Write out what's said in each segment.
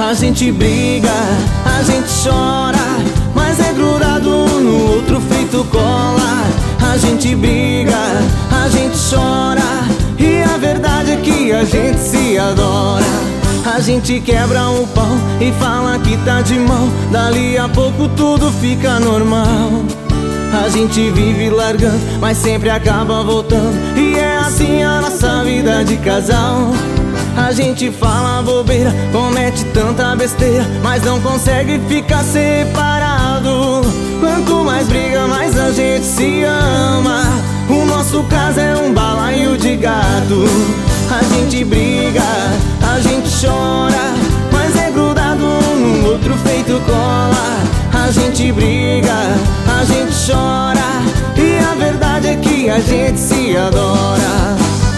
A gente briga, a gente chora, mas é grudado um no outro feito cola. A gente briga, a gente chora, e a verdade é que a gente se adora. A gente quebra o pau e fala que tá de mal, dali a pouco tudo fica normal. A gente vive largando, mas sempre acaba voltando, e é assim a nossa vida de casal. A gente fala bobeira, comete tanta besteira, mas não consegue ficar separado. Quanto mais briga, mais a gente se ama. O nosso caso é um balaio de gato. A gente briga, a gente chora, mas é grudado um no outro feito cola. A gente briga, a gente chora, e a verdade é que a gente se adora.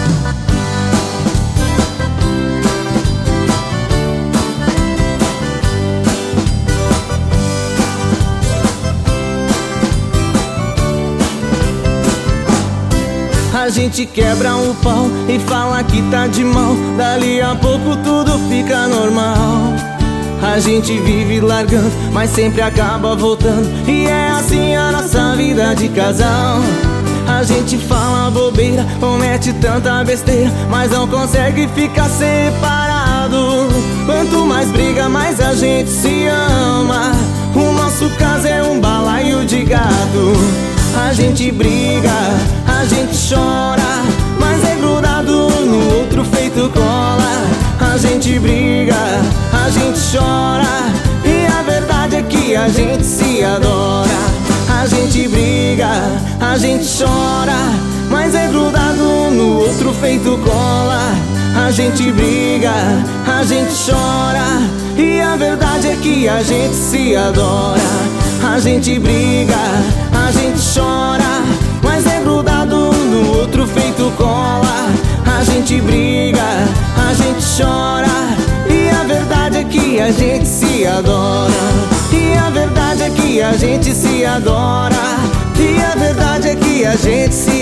A gente quebra o pau e fala que tá de mal, dali a pouco tudo fica normal. A gente vive largando, mas sempre acaba voltando, e é assim a nossa vida de casal. A gente fala bobeira, comete tanta besteira, mas não consegue ficar separado. Quanto mais briga, mais a gente se ama. O nosso caso é um balaio de gado. A gente briga, a gente chora, mas é grudado no outro feito cola. A gente briga, a gente chora, e a verdade é que a gente se adora. A gente briga, a gente chora, mas é grudado no outro feito cola. A gente briga, a gente chora, e a verdade é que a gente se adora. A gente briga, a gente chora, mas é grudado no outro feito cola. A gente briga, a gente chora, e a verdade é que a gente se adora. E a verdade é que a gente se adora. E a verdade é que a gente se